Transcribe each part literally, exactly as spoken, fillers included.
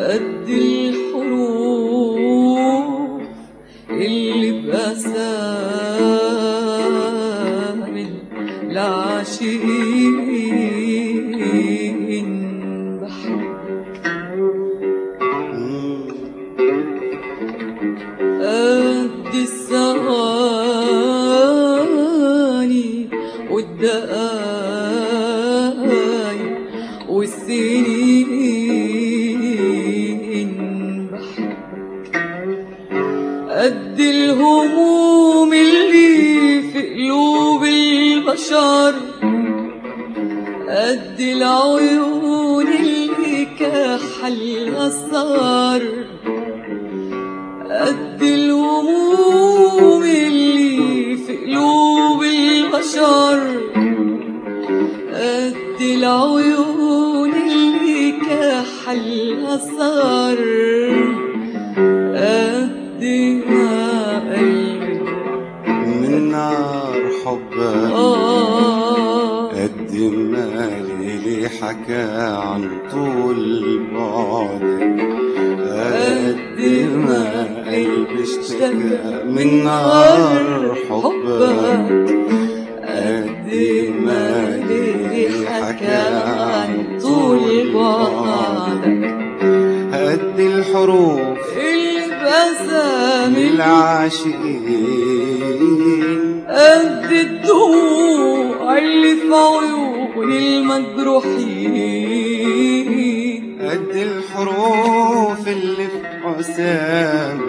قد الحروف اللي بأسامي العاشقين بحبك، قد الثواني والدقايق والسنين بحبك، قد الهموم اللي في قلوب البشر، قد العيون اللي كحلها السهر، قد الهموم اللي في قلوب البشر، قد العيون اللي كحلها السهر، قد ما قلبي من نار حبك، قد ما ليلي حكى عن طول بعدك، قد ما قلبي اشتكى من نار حبك، قد ما ليلي حكى عن طول بعدك، قد الحروف اللي بأسامي العاشقين، قد الدموع اللي في عيون المجروحين، قد الحروف اللي في حسام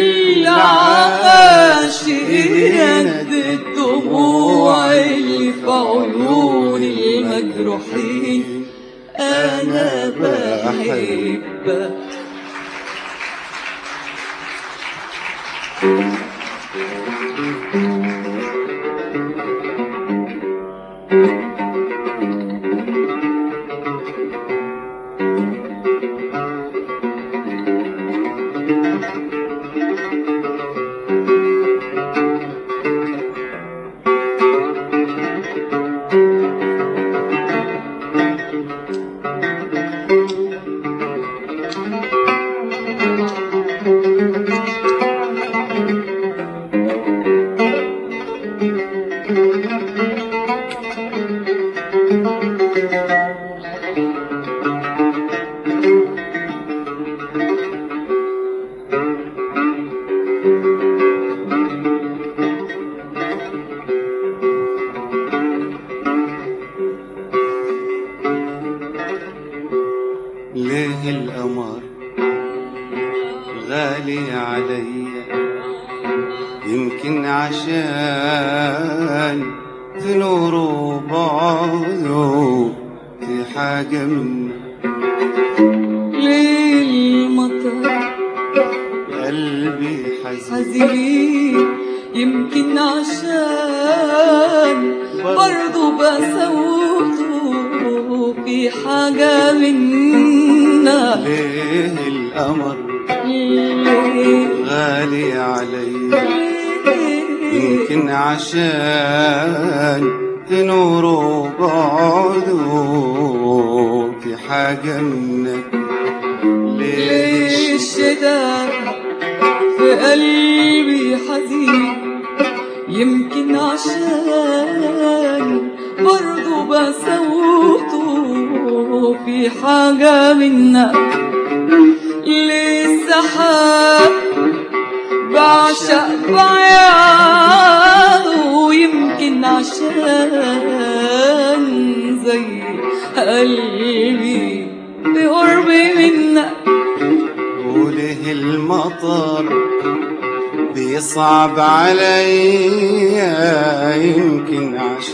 العاشقين، قد الدموع اللي في عيون المجروحين. أنا بحبك. ليه القمر غالي عليا؟ يمكن عشان في نوره بعده في حاجة منه. ليه المطر قلبي حزين, حزين؟ يمكن عشان برضو بسوته في حاجة منا. ليه القمر غالي عليا؟ يمكن عشان في نوره بعده في حاجة منك. ليه الشتاء في قلبي حزين؟ يمكن عشان برضو بسوته في حاجة منك. ليه السحاب بعشق بعياله؟ يمكن عشان زي قلبي بقربي منك. وليه المطر بيصعب عليا؟ يمكن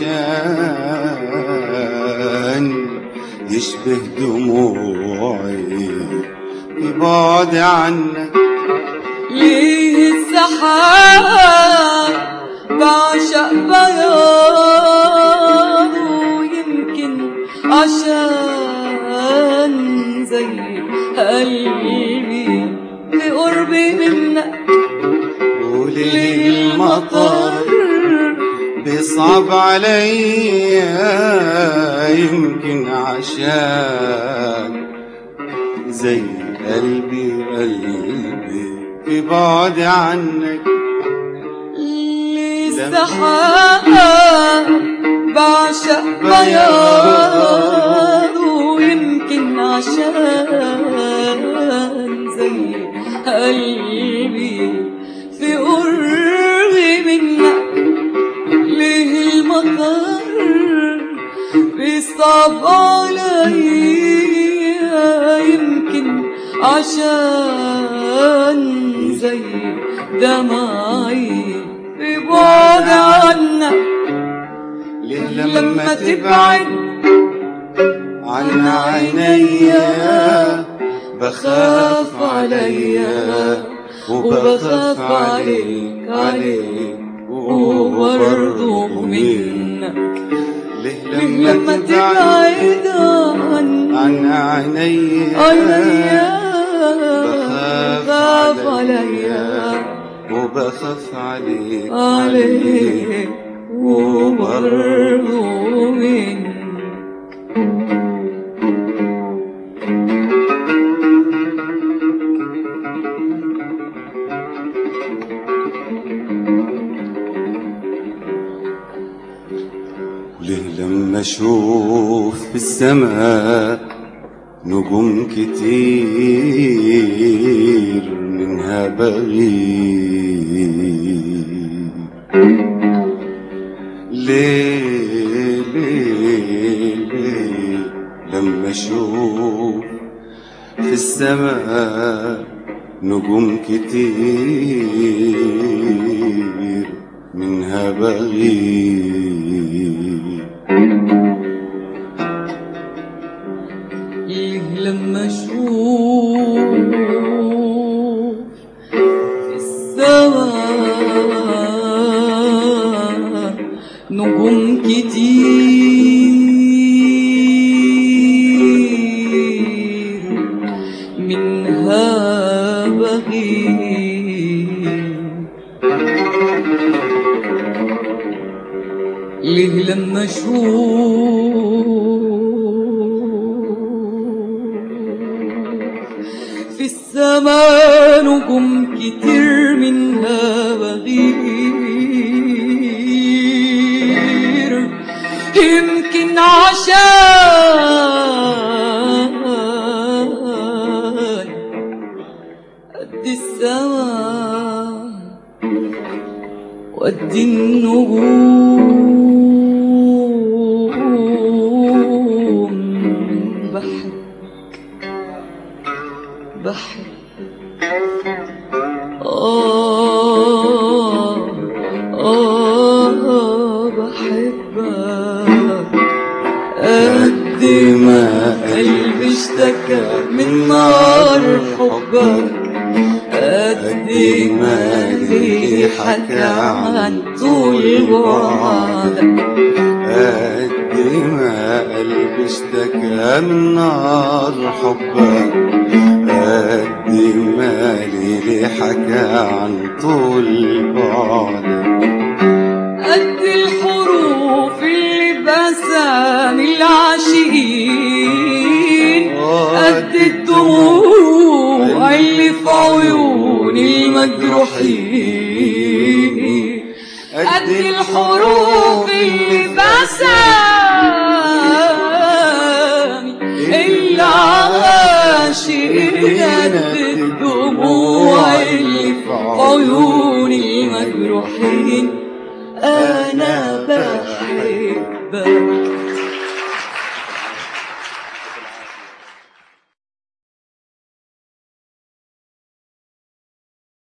عشان يشبه دموعي في بعد عنك. ليه السحاب بعشق بياضه؟ يمكن عشان زي قلبي بقربي منك. وليه المطر بيصعب عليا؟ يمكن عشان زي قلبي قلبي في بعد عنك للسحاب بعشق بياضه ويمكن عشان زي قلبي في قربي منك ليه المطر بيصعب عليا يمكن عشان زي دمعي في بعد عنك ليه لما تبعد عن عينيا بخاف عليا وبخاف عليك عليك وبرضه منك ليه لما تبعد عن عينيا بخاف عليا وبخاف عليك عليك وبرضه منك ليه لما اشوف في السماء نجوم كتير منها بغيب ليه ليه ليه لما اشوف في السماء نجوم كتير منها بغيب ليه لما اشوف في السماء نجوم كتير منها بغيب ليه لما اشوف في السماء نجوم كتير منها بغير يمكن عشان قد السماء وقد النجوم بحبك بحبك آه آه بحبك قد ما قلبي اشتكى من نار حبك قد ما لي حكى عن طول بعدك قد ما قلبي اشتكى من نار حبك قد ما لي حكى عن طول بعدك قد الحروف اللي بسامي العاشقين قد الدموع اللي في عيون المجروحين قد الحروف اللي بسامي العاشقين قد الدموع اللي في عيون المجروحين أنا بحبك